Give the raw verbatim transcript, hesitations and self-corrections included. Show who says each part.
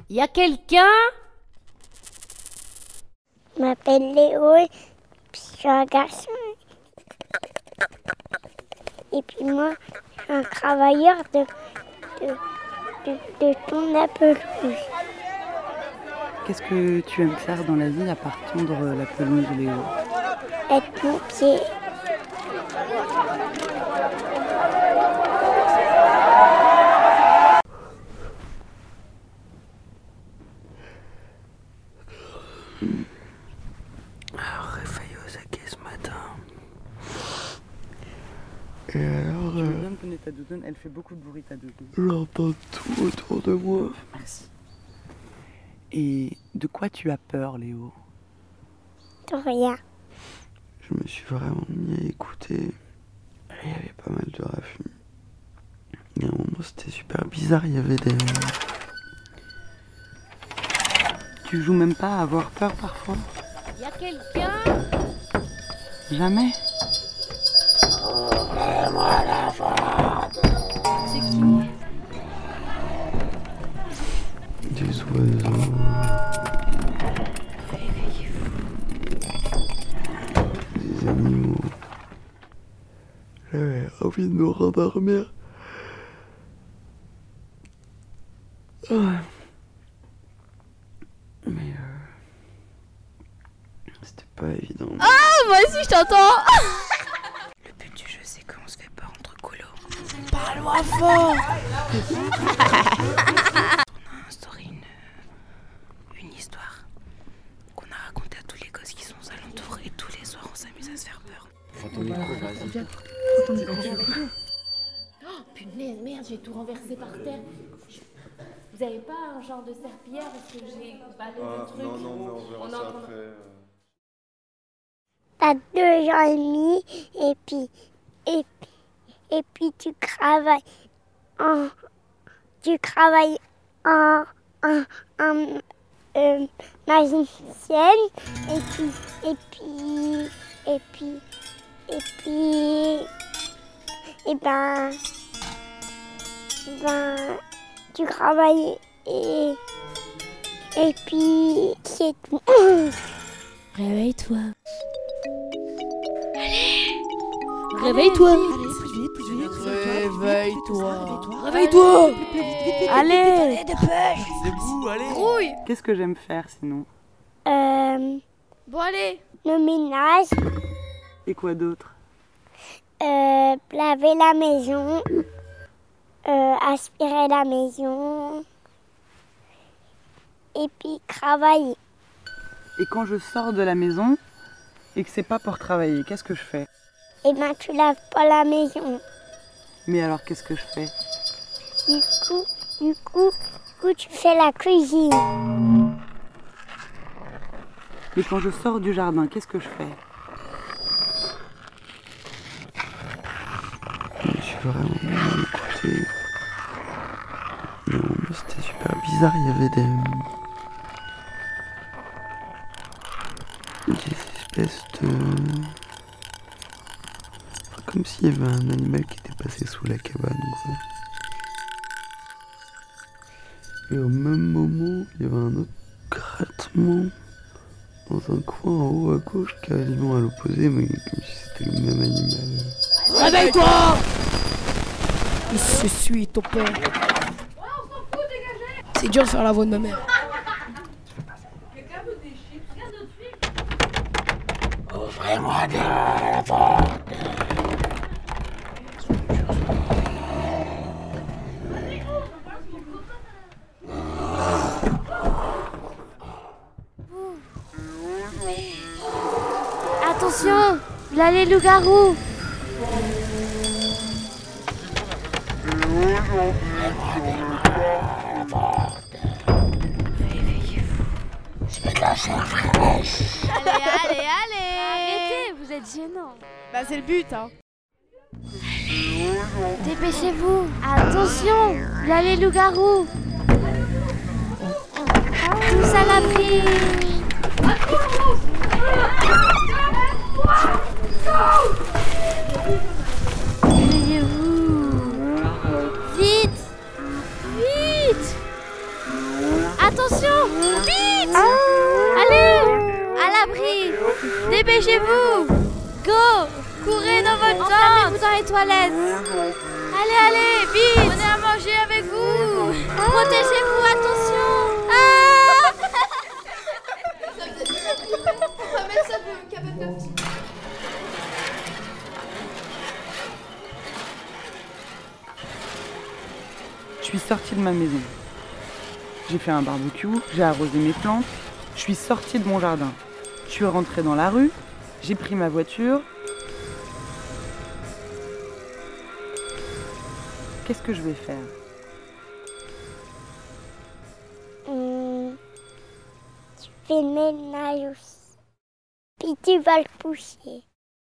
Speaker 1: Y a quelqu'un ?
Speaker 2: Je m'appelle Léo, puis je suis un garçon. Et puis moi, je suis un travailleur de, de, de, de ton la pelouse.
Speaker 3: Qu'est-ce que tu aimes faire dans la vie à part tondre la pelouse, Léo ?
Speaker 2: Être pompier.
Speaker 4: Alors, réveillé au saké ce matin. Et alors,
Speaker 3: Je veux
Speaker 4: euh,
Speaker 3: bien me donner ta doudoune, elle fait beaucoup de bruit ta doudoune.
Speaker 4: j'entends tout autour de moi.
Speaker 3: Merci. Et de quoi tu as peur, Léo ?
Speaker 2: De rien.
Speaker 4: Je me suis vraiment mis à écouter. Il y avait pas mal de raffus. Et à un moment, c'était super bizarre. Il y avait des.
Speaker 3: Tu joues même pas à avoir peur parfois ?
Speaker 1: Y a quelqu'un ?
Speaker 3: Jamais ?
Speaker 1: C'est qui ?
Speaker 4: Des oiseaux. Des animaux. J'avais envie de me rendormir. Ouais. Mais euh, c'était pas évident.
Speaker 1: Ah, moi aussi je t'entends.
Speaker 5: Le but du jeu, c'est qu'on se fait peur entre colos.
Speaker 1: Parle-moi fort.
Speaker 5: On a instauré une, une histoire qu'on a racontée à tous les gosses qui sont aux alentours et tous les soirs on s'amuse à se faire peur.
Speaker 1: Oh punaise, merde, j'ai tout renversé par terre. Vous avez pas un genre de serpillière parce que j'ai balayé
Speaker 6: Ah,
Speaker 1: le truc.
Speaker 6: non, non, mais on verra
Speaker 1: On
Speaker 6: ça
Speaker 1: est en train de-
Speaker 6: après. euh.
Speaker 2: T'as deux ans et demi et puis, et, et puis tu travailles en, tu travailles en, en, en euh, magicienne et puis, et puis, et puis, et puis, et ben, ben, tu travailles et, et puis c'est tout.
Speaker 1: Réveille-toi. Réveille-toi.
Speaker 7: Réveille-toi.
Speaker 1: Réveille-toi.
Speaker 7: Allez.
Speaker 5: Debout, allez.
Speaker 1: Grouille.
Speaker 3: Qu'est-ce que j'aime faire sinon ?
Speaker 2: Euh,
Speaker 1: Bon allez.
Speaker 2: le ménage,
Speaker 3: Et quoi d'autre ?
Speaker 2: euh, laver la maison, euh, aspirer la maison, et puis travailler.
Speaker 3: Et quand je sors de la maison et que c'est pas pour travailler, qu'est-ce que je fais ?
Speaker 2: Et ben tu laves pas la maison.
Speaker 3: Mais alors qu'est-ce que je fais ?
Speaker 2: Du coup, du coup, du coup tu fais la cuisine.
Speaker 3: Mais quand je sors du jardin, qu'est-ce que je fais ?
Speaker 4: Je me suis vraiment mis à écouter. Et à un moment, c'était super bizarre. Il y avait des. Des espèces de. Enfin, comme s'il y avait un animal qui était passé sous la cabane, quoi. Et au même moment, il y avait un autre grattement dans un coin en haut à gauche, quasiment à l'opposé, mais comme si c'était le même animal.
Speaker 7: Réveille-toi. Je suis ton père. C'est dur de faire la voix de ma mère.
Speaker 4: Ouvrez-moi la porte.
Speaker 1: Attention, là les loups-garous. Allez, allez, allez. Arrêtez, vous êtes gênants.
Speaker 7: Bah c'est le but hein.
Speaker 1: Dépêchez-vous. Attention, là les loups-garous. Tous à l'abri. Réveillez-vous. Vite. Vite. Attention.
Speaker 6: Attention! Vite! Allez! À l'abri! Dépêchez-vous! Go! Courez dans votre tente! Enfermez-vous dans les toilettes! Allez, allez! Vite! Prenez à manger avec vous! Protégez-vous! Attention! Ah!
Speaker 8: On va mettre ça pour une cabane de petit.
Speaker 3: Je suis sortie de ma maison. J'ai fait un barbecue, j'ai arrosé mes plantes, je suis sortie de mon jardin. Je suis rentrée dans la rue, j'ai pris ma voiture. Qu'est-ce que je vais faire?
Speaker 2: Hum, tu fais le ménage aussi. Puis tu vas le coucher.